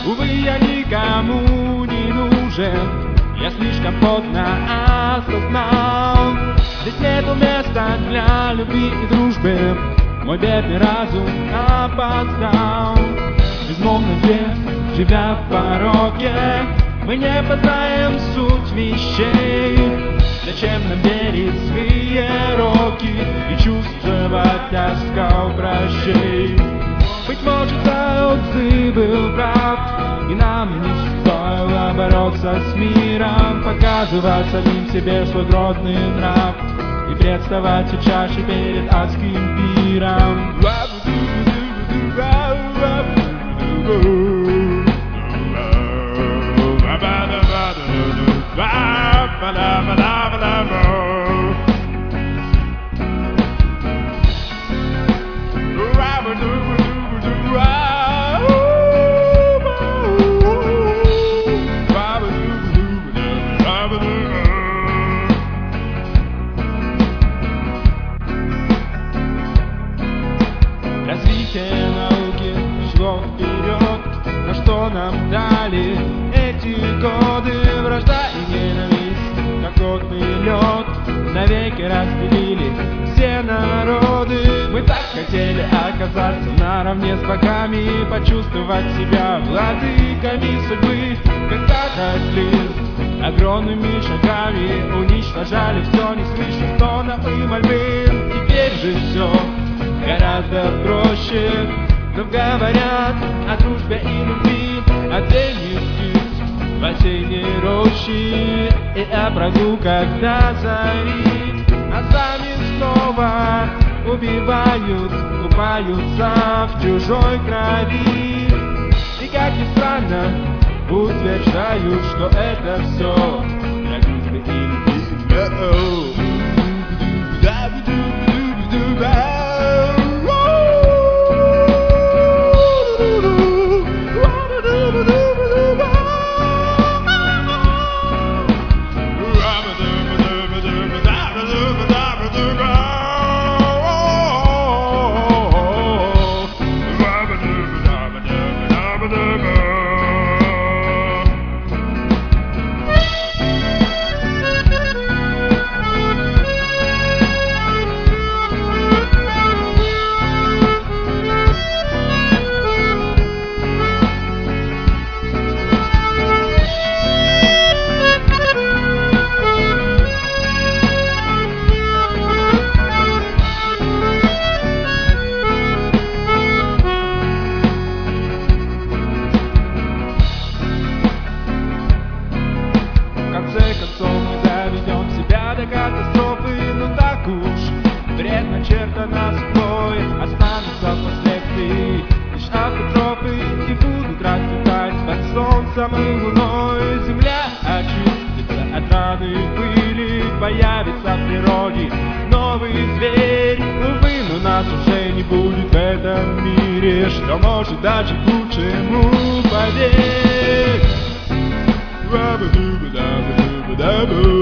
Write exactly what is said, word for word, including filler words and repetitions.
Увы, я никому не нужен, я слишком поздно осознал. Здесь нету места для любви и дружбы, мой бедный разум опоздал. Безмолвно век, живя в пороке, мы не познаем суть вещей. Зачем нам верить в свои роки и чувствовать оскал прощей? Быть может, Лао-цзы был прав, и нам не стоило бороться с миром, показывать самим себе свой грозный нрав и представать все чаще перед адским пиром. Развитие науки шло вперед, но что нам дали эти годы? Вражда и ненависть, как плотный лед, навеки разделили все народы. Мы так хотели оказаться наравне с богами, почувствовать себя владыками судьбы, как катаклизм. Огромными шагами уничтожали все, не слыша стонов и мольбы. Теперь же все гораздо проще. Вновь говорят о дружбе и любви, о древних птиц в осенней роще и о пруду, когда зарит, а сами снова убивают, купаются в чужой крови. И как ни странно, утверждают, что это все для дружбы и любви. В конце концов мы доведем себя до катастрофы, но так уж предначертано судьбой. Останутся последствия лишь автотрофы, и будут расцветать под солнцем и луной. Земля очистится от раны пыли, появится в природе новый зверь. Увы, но нас уже не будет в этом мире, что может даже к лучшему, поверь. Rubber dooba dabba dooba dabba.